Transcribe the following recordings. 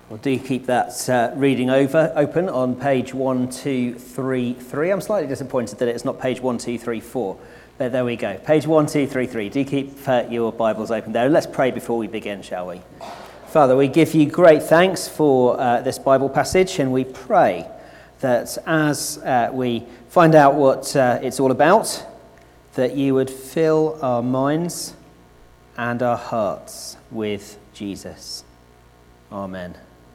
Well, do keep that reading open on page 1233. I'm slightly disappointed that it's not page 1234, but there we go. Page 1233. Do keep your Bibles open there. Let's pray before we begin, shall we? Father, we give you great thanks for this Bible passage, and we pray that as we find out what it's all about, that you would fill our minds and our hearts with Jesus. Amen.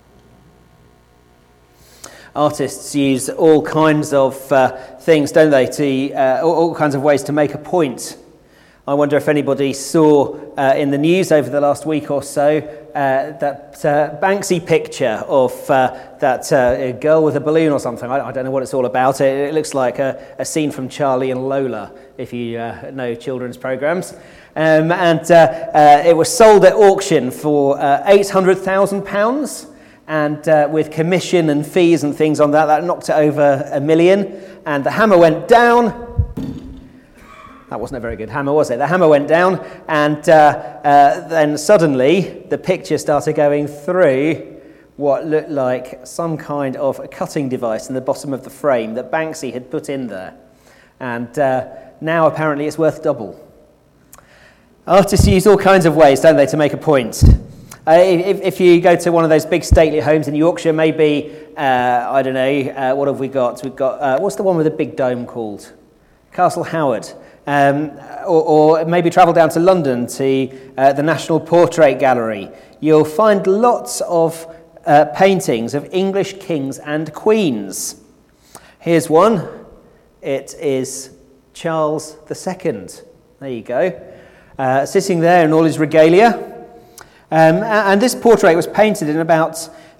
Artists use all kinds of things, don't they, to all kinds of ways to make a point. I wonder if anybody saw in the news over the last week or so that Banksy picture of that girl with a balloon or something. I don't know what it's all about. It looks like a scene from Charlie and Lola, if you know children's programs. And it was sold at auction for £800,000. And with commission and fees and things on that knocked it over $1 million. And the hammer went down. That wasn't a very good hammer, was it? The hammer went down, and then suddenly the picture started going through what looked like some kind of a cutting device in the bottom of the frame that Banksy had put in there. And now apparently it's worth double. Artists use all kinds of ways, don't they, to make a point. If you go to one of those big stately homes in Yorkshire, maybe, I don't know, what have we got? We've got, what's the one with the big dome called? Castle Howard. Or maybe travel down to London to the National Portrait Gallery. You'll find lots of paintings of English kings and queens. Here's one. It is Charles II. There you go. Sitting there in all his regalia. And this portrait was painted in about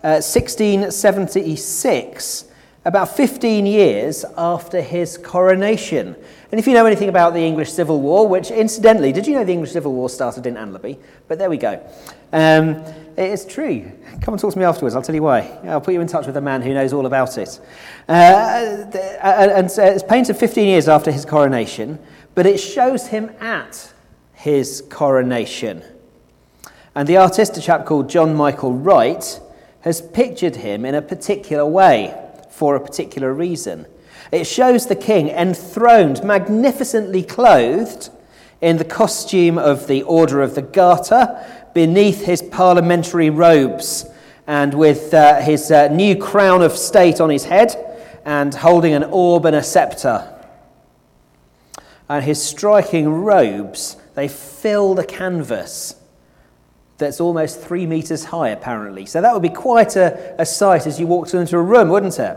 1676, about 15 years after his coronation. And if you know anything about the English Civil War, which incidentally, did you know the English Civil War started in Anlaby? But there we go. It's true. Come and talk to me afterwards, I'll tell you why. I'll put you in touch with a man who knows all about it. And it's painted 15 years after his coronation, but it shows him at his coronation. And the artist, a chap called John Michael Wright, has pictured him in a particular way for a particular reason. It shows the king enthroned, magnificently clothed in the costume of the Order of the Garter, beneath his parliamentary robes, and with his new crown of state on his head, and holding an orb and a scepter. And his striking robes, they fill the canvas that's almost 3 meters high, apparently. So that would be quite a sight as you walked into a room, wouldn't it?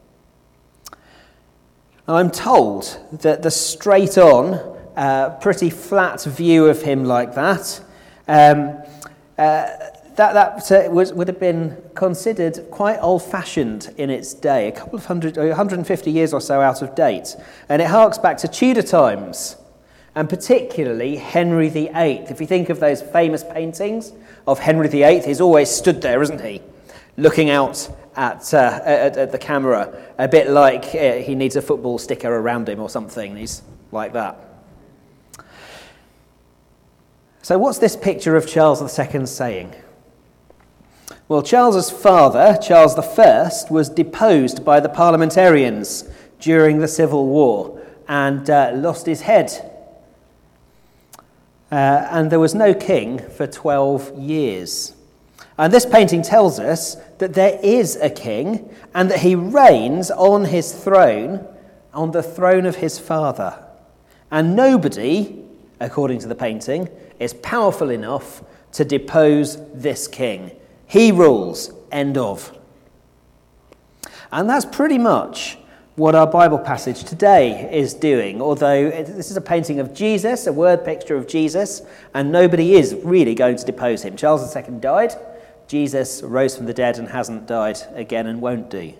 And I'm told that the straight-on, pretty flat view of him like that, would have been considered quite old-fashioned in its day, 150 years or so out of date. And it harks back to Tudor times. And particularly Henry VIII. If you think of those famous paintings of Henry VIII, he's always stood there, isn't he? Looking out at the camera, a bit like he needs a football sticker around him or something. He's like that. So what's this picture of Charles II saying? Well, Charles's father, Charles I, was deposed by the parliamentarians during the Civil War and lost his head. And there was no king for 12 years. And this painting tells us that there is a king and that he reigns on his throne, on the throne of his father. And nobody, according to the painting, is powerful enough to depose this king. He rules, end of. And that's pretty much what our Bible passage today is doing, although this is a painting of Jesus, a word picture of Jesus, and nobody is really going to depose him. Charles II died, Jesus rose from the dead and hasn't died again and won't do.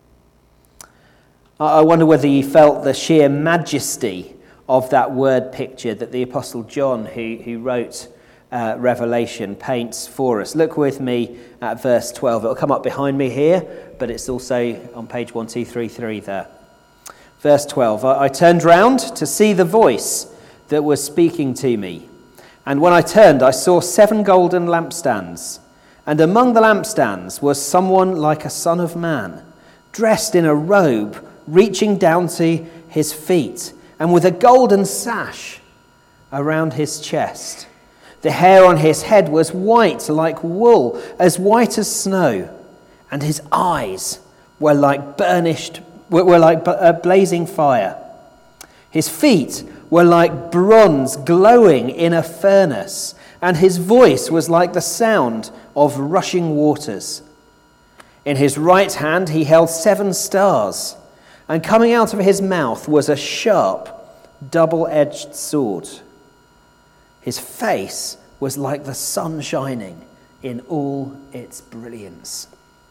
I wonder whether you felt the sheer majesty of that word picture that the Apostle John, who wrote Revelation, paints for us. Look with me at verse 12. It'll come up behind me here, but it's also on page 1233 there. Verse 12, I turned round to see the voice that was speaking to me. And when I turned, I saw 7 golden lampstands. And among the lampstands was someone like a son of man, dressed in a robe reaching down to his feet, and with a golden sash around his chest. The hair on his head was white like wool, as white as snow, and his eyes were like blazing fire. His feet were like bronze glowing in a furnace, and his voice was like the sound of rushing waters. In his right hand he held 7 stars, and coming out of his mouth was a sharp, double-edged sword. His face was like the sun shining in all its brilliance.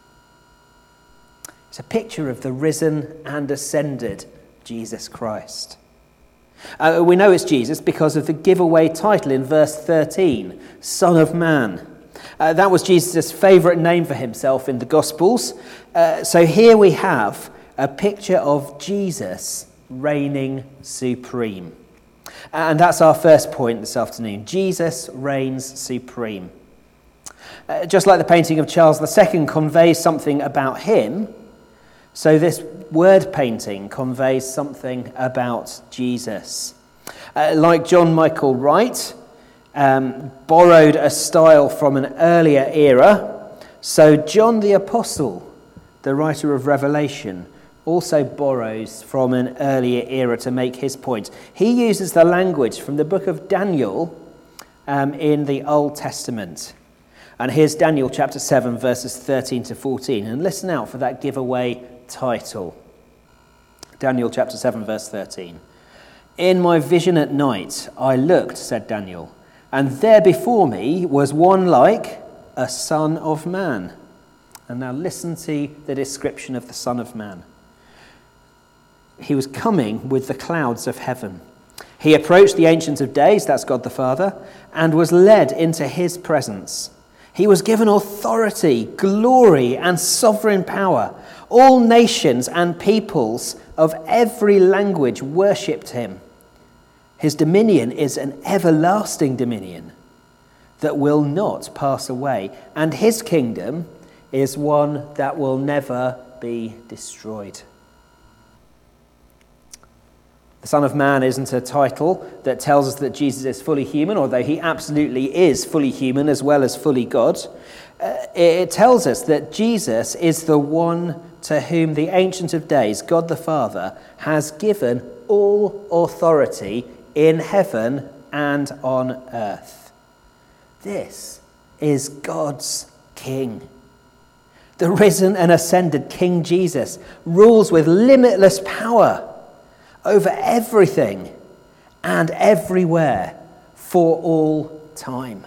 It's a picture of the risen and ascended Jesus Christ. We know it's Jesus because of the giveaway title in verse 13, Son of Man. That was Jesus' favourite name for himself in the Gospels. So here we have a picture of Jesus reigning supreme. And that's our first point this afternoon. Jesus reigns supreme. Just like the painting of Charles II conveys something about him, so this word painting conveys something about Jesus. Like John Michael Wright, borrowed a style from an earlier era, so John the Apostle, the writer of Revelation, also borrows from an earlier era to make his point. He uses the language from the book of Daniel in the Old Testament. And here's Daniel chapter 7, verses 13 to 14. And listen out for that giveaway title. Daniel chapter 7, verse 13. In my vision at night I looked, said Daniel, and there before me was one like a son of man. And now listen to the description of the Son of Man. He was coming with the clouds of heaven. He approached the Ancient of Days, that's God the Father, and was led into his presence. He was given authority, glory, and sovereign power. All nations and peoples of every language worshipped him. His dominion is an everlasting dominion that will not pass away, and his kingdom is one that will never be destroyed. The Son of Man isn't a title that tells us that Jesus is fully human, although he absolutely is fully human as well as fully God. It tells us that Jesus is the one to whom the Ancient of Days, God the Father, has given all authority in heaven and on earth. This is God's King. The risen and ascended King Jesus rules with limitless power over everything and everywhere for all time.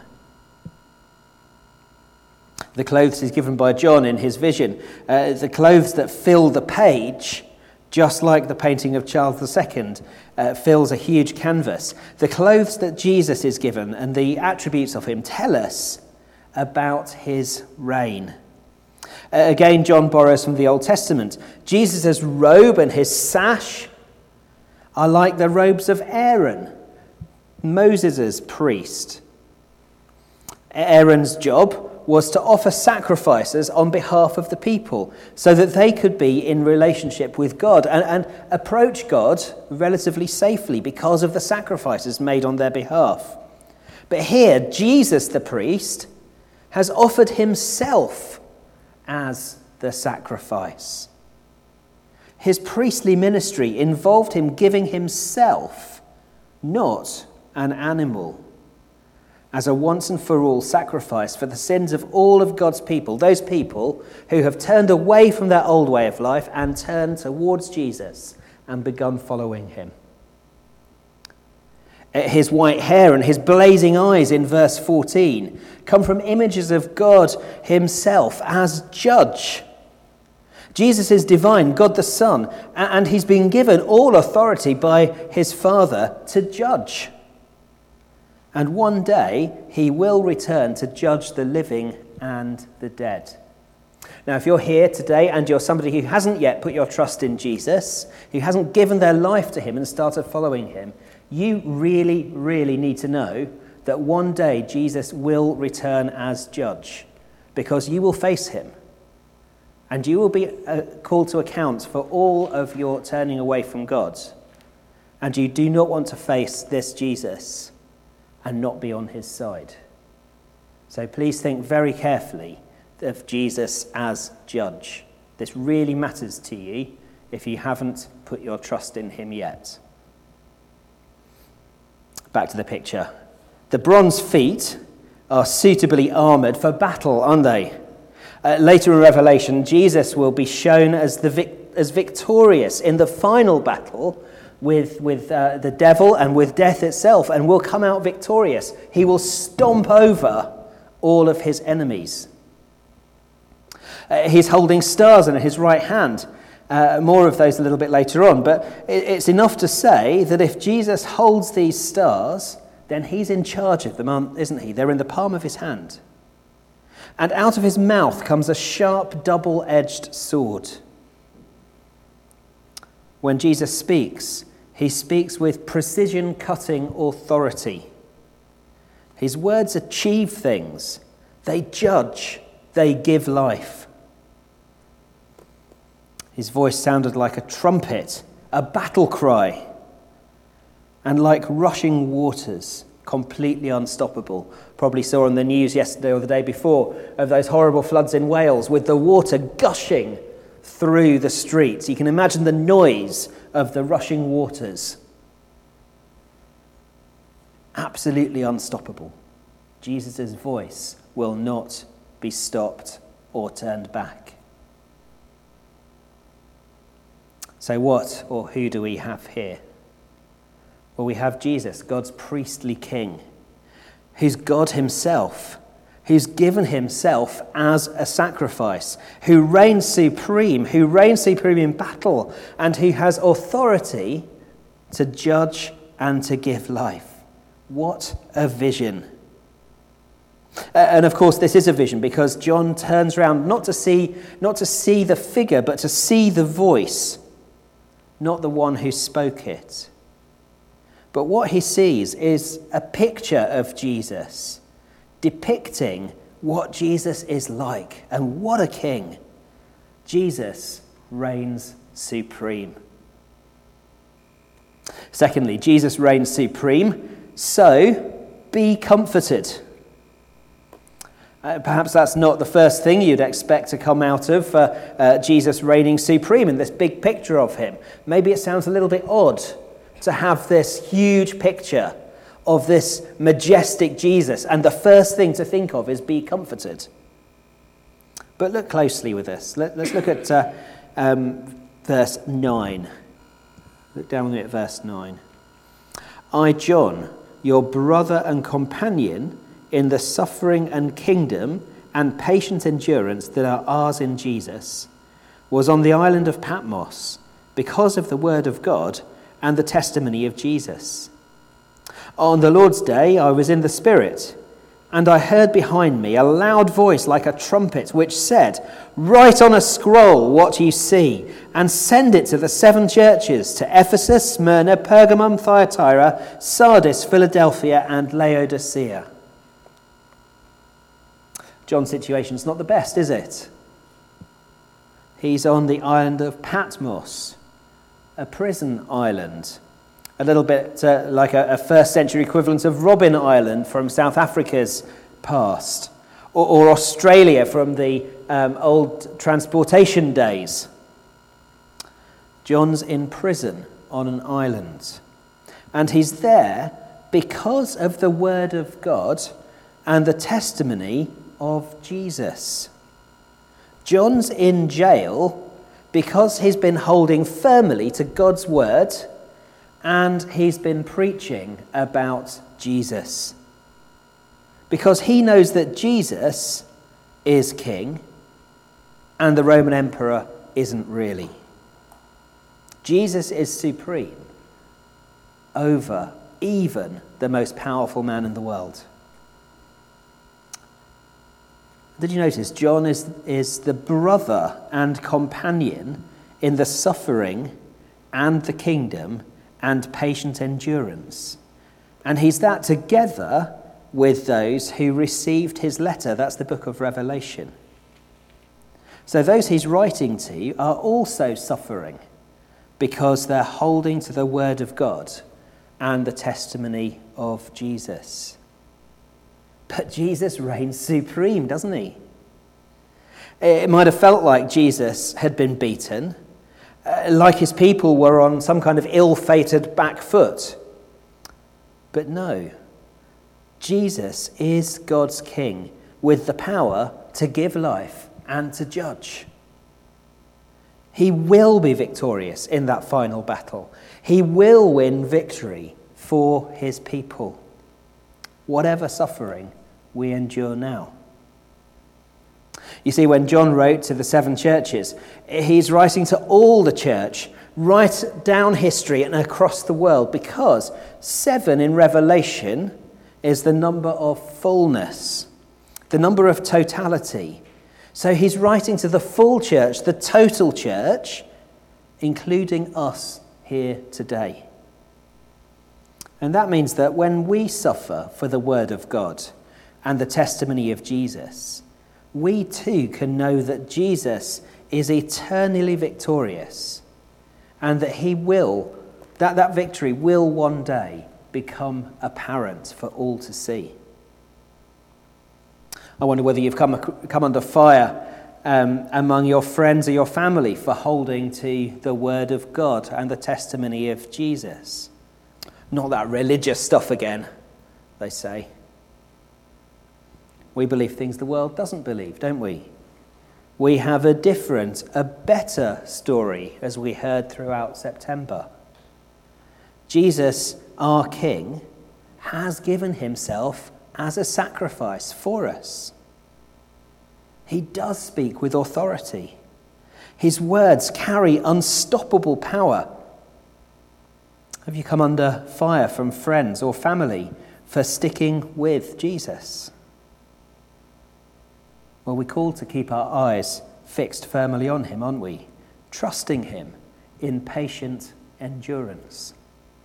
The clothes he's given by John in his vision, the clothes that fill the page, just like the painting of Charles II fills a huge canvas. The clothes that Jesus is given and the attributes of him tell us about his reign. Again, John borrows from the Old Testament. Jesus' robe and his sash are like the robes of Aaron, Moses' priest. Aaron's job was to offer sacrifices on behalf of the people so that they could be in relationship with God and approach God relatively safely because of the sacrifices made on their behalf. But here, Jesus the priest has offered himself as the sacrifice. His priestly ministry involved him giving himself, not an animal, as a once and for all sacrifice for the sins of all of God's people, those people who have turned away from their old way of life and turned towards Jesus and begun following him. His white hair and his blazing eyes in verse 14 come from images of God himself as judge. Jesus is divine, God the Son, and he's been given all authority by his Father to judge. And one day he will return to judge the living and the dead. Now, if you're here today and you're somebody who hasn't yet put your trust in Jesus, who hasn't given their life to him and started following him, you really, really need to know that one day Jesus will return as judge. because you will face him. And you will be called to account for all of your turning away from God. And you do not want to face this Jesus and not be on his side. So please think very carefully of Jesus as judge. This really matters to you if you haven't put your trust in him yet. Back to the picture. The bronze feet are suitably armoured for battle, aren't they? Later in Revelation, Jesus will be shown as victorious in the final battle with the devil and with death itself, and will come out victorious. He will stomp over all of his enemies. He's holding stars in his right hand. More of those a little bit later on. But it's enough to say that if Jesus holds these stars, then he's in charge of them, isn't he? They're in the palm of his hand. And out of his mouth comes a sharp, double-edged sword. When Jesus speaks, he speaks with precision-cutting authority. His words achieve things. They judge. They give life. His voice sounded like a trumpet, a battle cry, and like rushing waters, completely unstoppable. Probably saw on the news yesterday or the day before of those horrible floods in Wales with the water gushing through the streets. You can imagine the noise of the rushing waters. Absolutely unstoppable. Jesus' voice will not be stopped or turned back. So what or who do we have here? Well, we have Jesus, God's priestly king, who's God himself, who's given himself as a sacrifice, who reigns supreme in battle, and who has authority to judge and to give life. What a vision. And of course, this is a vision because John turns around not to see the figure, but to see the voice, not the one who spoke it. But what he sees is a picture of Jesus, depicting what Jesus is like. And what a king. Jesus reigns supreme. Secondly, Jesus reigns supreme, so be comforted. Perhaps that's not the first thing you'd expect to come out of Jesus reigning supreme in this big picture of him. Maybe it sounds a little bit odd to have this huge picture of this majestic Jesus, and the first thing to think of is be comforted. But look closely with this. Let's look at verse 9. Look down with me at verse 9. I, John, your brother and companion in the suffering and kingdom and patient endurance that are ours in Jesus, was on the island of Patmos because of the word of God and the testimony of Jesus. On the Lord's day, I was in the Spirit, and I heard behind me a loud voice like a trumpet, which said, "Write on a scroll what you see, and send it to the 7 churches, to Ephesus, Smyrna, Pergamum, Thyatira, Sardis, Philadelphia, and Laodicea." John's situation's not the best, is it? He's on the island of Patmos, a prison island, a little bit like a first century equivalent of Robben Island from South Africa's past, or Australia from the old transportation days. John's in prison on an island, and he's there because of the word of God and the testimony of Jesus. John's in jail because he's been holding firmly to God's word and he's been preaching about Jesus. Because he knows that Jesus is king and the Roman emperor isn't really. Jesus is supreme over even the most powerful man in the world. Did you notice John is the brother and companion in the suffering and the kingdom and patient endurance? And he's that together with those who received his letter. That's the book of Revelation. So those he's writing to are also suffering because they're holding to the word of God and the testimony of Jesus. But Jesus reigns supreme, doesn't he? It might have felt like Jesus had been beaten, like his people were on some kind of ill-fated back foot. But no, Jesus is God's king with the power to give life and to judge. He will be victorious in that final battle. He will win victory for his people, whatever suffering we endure now. You see, when John wrote to the 7 churches, he's writing to all the church, right down history and across the world, because 7 in Revelation is the number of fullness, the number of totality. So he's writing to the full church, the total church, including us here today. And that means that when we suffer for the word of God and the testimony of Jesus, we too can know that Jesus is eternally victorious and that he will, that victory will one day become apparent for all to see. I wonder whether you've come under fire among your friends or your family for holding to the word of God and the testimony of Jesus. Not that religious stuff again, they say. We believe things the world doesn't believe, don't we? We have a different, a better story, as we heard throughout September. Jesus, our King, has given himself as a sacrifice for us. He does speak with authority. His words carry unstoppable power. Have you come under fire from friends or family for sticking with Jesus? Well, we're called to keep our eyes fixed firmly on him, aren't we? Trusting him in patient endurance.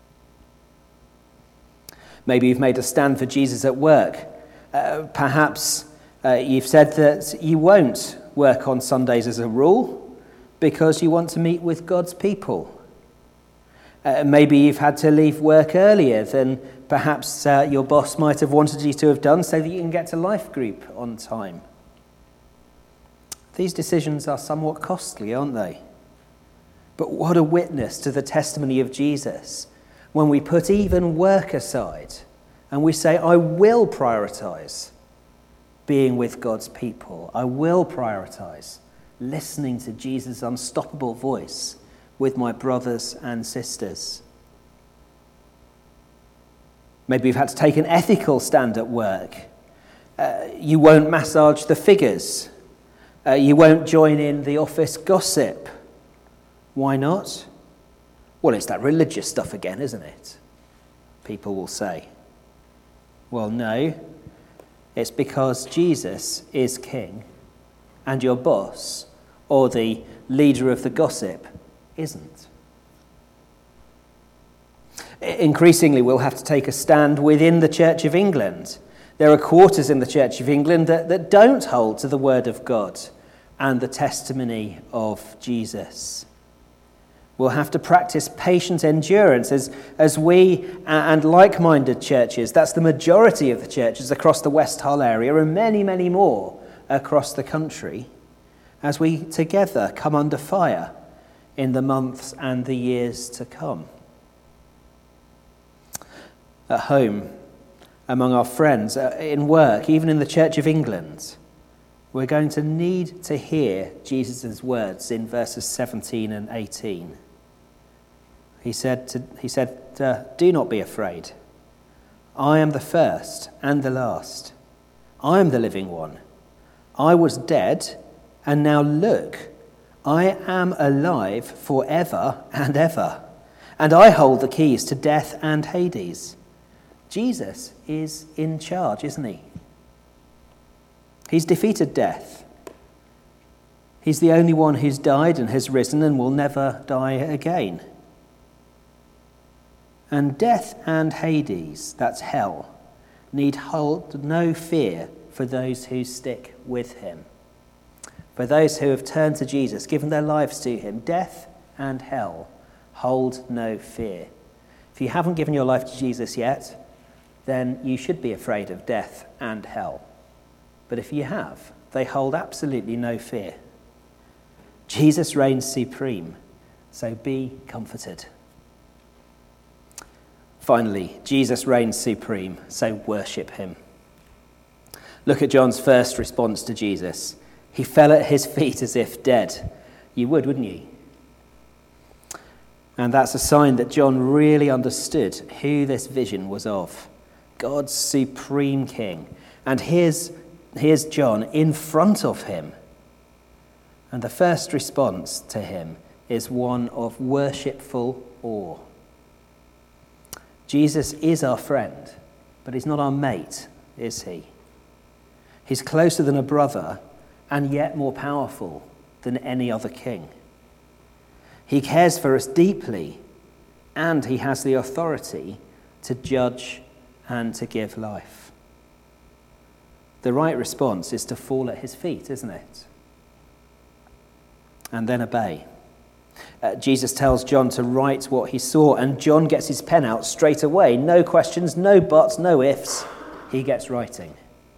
Maybe you've made a stand for Jesus at work. Perhaps you've said that you won't work on Sundays as a rule because you want to meet with God's people. Maybe you've had to leave work earlier than perhaps your boss might have wanted you to have done so that you can get to life group on time. These decisions are somewhat costly, aren't they? But what a witness to the testimony of Jesus when we put even work aside and we say, I will prioritise being with God's people. I will prioritise listening to Jesus' unstoppable voice with my brothers and sisters. Maybe you've had to take an ethical stand at work. You won't massage the figures. You won't join in the office gossip. Why not? Well, it's that religious stuff again, isn't it? People will say. Well, no. It's because Jesus is king and your boss or the leader of the gossip isn't. Increasingly, we'll have to take a stand within the Church of England. There are quarters in the Church of England that don't hold to the word of God and the testimony of Jesus. We'll have to practice patient endurance as we and like-minded churches, that's the majority of the churches across the West Hull area and many, many more across the country, as we together come under fire in the months and the years to come. At home, among our friends, in work, even in the Church of England, we're going to need to hear Jesus' words in verses 17 and 18. He said, do not be afraid. I am the first and the last. I am the living one. I was dead, and now look, I am alive forever and ever, and I hold the keys to death and Hades. Jesus is in charge, isn't he? He's defeated death. He's the only one who's died and has risen and will never die again. And death and Hades, that's hell, need hold no fear for those who stick with him. For those who have turned to Jesus, given their lives to him, death and hell hold no fear. If you haven't given your life to Jesus yet, then you should be afraid of death and hell. But if you have, they hold absolutely no fear. Jesus reigns supreme, so be comforted. Finally, Jesus reigns supreme, so worship him. Look at John's first response to Jesus. He fell at his feet as if dead. You would, wouldn't you? And that's a sign that John really understood who this vision was of. God's supreme king. And here's John in front of him. And the first response to him is one of worshipful awe. Jesus is our friend, but he's not our mate, is he? He's closer than a brother and yet more powerful than any other king. He cares for us deeply, and he has the authority to judge and to give life. The right response is to fall at his feet, isn't it? And then obey. Jesus tells John to write what he saw, and John gets his pen out straight away. No questions, no buts, no ifs. He gets writing.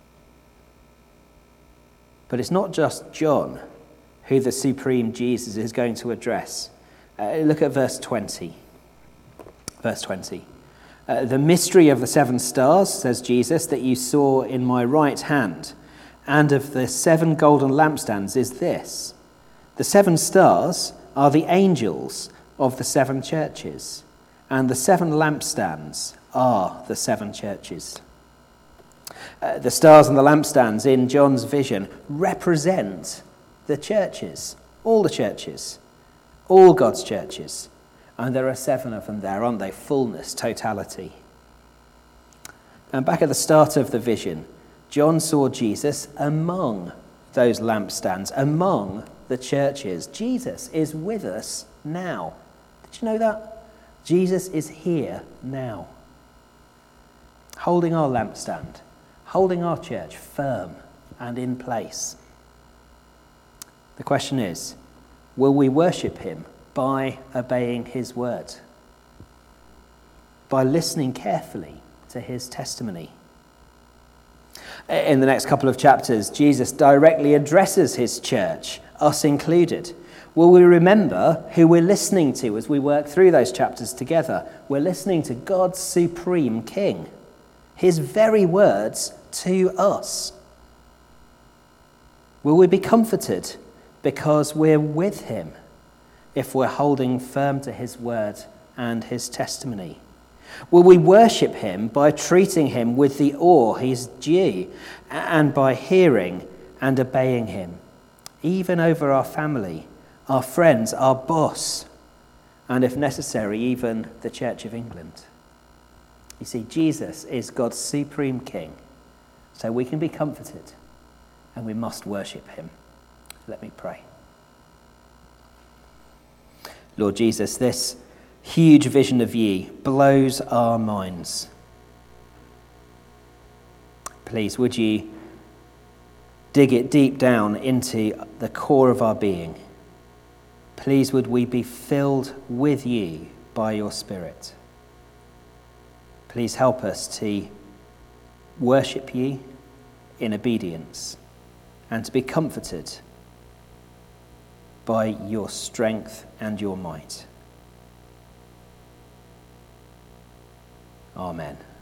But it's not just John who the supreme Jesus is going to address. Look at verse 20. Verse 20. The mystery of the 7 stars, says Jesus, that you saw in my right hand, and of the 7 golden lampstands is this. The 7 stars are the angels of the 7 churches, and the 7 lampstands are the 7 churches. The stars and the lampstands in John's vision represent the churches, all the churches, all God's churches. And there are 7 of them there, aren't they? Fullness, totality. And back at the start of the vision, John saw Jesus among those lampstands, among the churches. Jesus is with us now. Did you know that? Jesus is here now, holding our lampstand, holding our church firm and in place. The question is, will we worship him by obeying his word? By listening carefully to his testimony? In the next couple of chapters, Jesus directly addresses his church, us included. Will we remember who we're listening to as we work through those chapters together? We're listening to God's supreme king, his very words to us. Will we be comforted because we're with him if we're holding firm to his word and his testimony? Will we worship him by treating him with the awe he's due and by hearing and obeying him, even over our family, our friends, our boss, and if necessary, even the Church of England? You see, Jesus is God's supreme king, so we can be comforted and we must worship him. Let me pray. Lord Jesus, this huge vision of you blows our minds. Please, would you dig it deep down into the core of our being? Please, would we be filled with you by your Spirit? Please help us to worship you in obedience and to be comforted by your strength and your might. Amen.